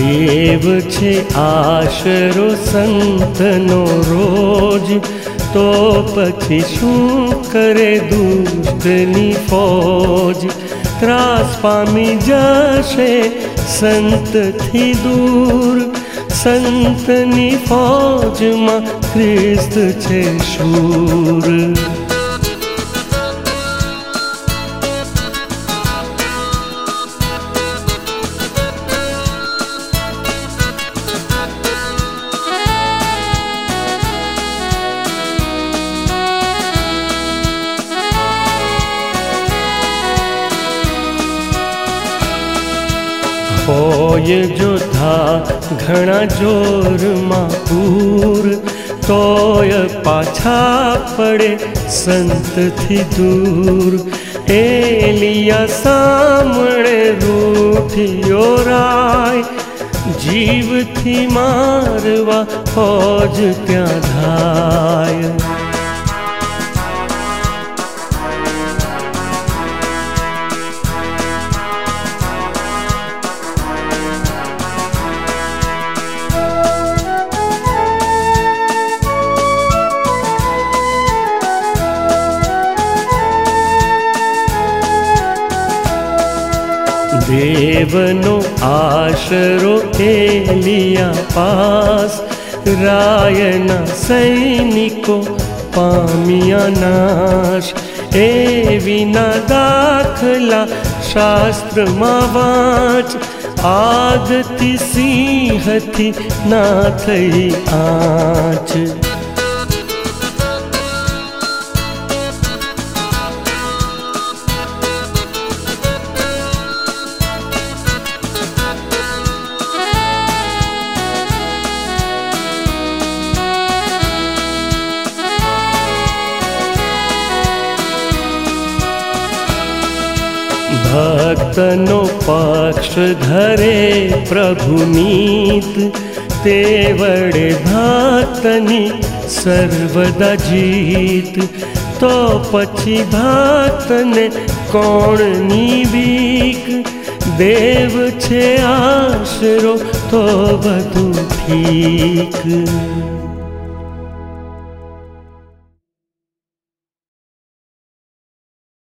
દેવ છે આશરો સંતનો રોજ, તો પછી શું કરે દુષ્ટની ફોજ। ત્રાસ પામી જશે સંતથી દૂર, સંતની ફોજમાં ખ્રિસ્ત છે શૂર। હોય જોધા ઘણા જોરમાં પૂર, તોય પાછા પડે સંતથી દૂર। એલિયા સામણે રૂઠિયો રાય, જીવથી મારવા ફોજ ત્યાં ધાય। દેવનો આશરો એલિયા પાસ, રાયના સૈનિકો પામ્યા નાશ। એ વિના દાખલા શાસ્ત્રમાં વાંચ, આગથી સિંહથી ના થઈ આંચ। ભક્તનો પક્ષ ધરે પ્રભુનીત, તે વડે ભક્તની સર્વદા જીત। તો પછી ભક્તને કોણની બીક, દેવ છે આશરો તો બધું ઠીક।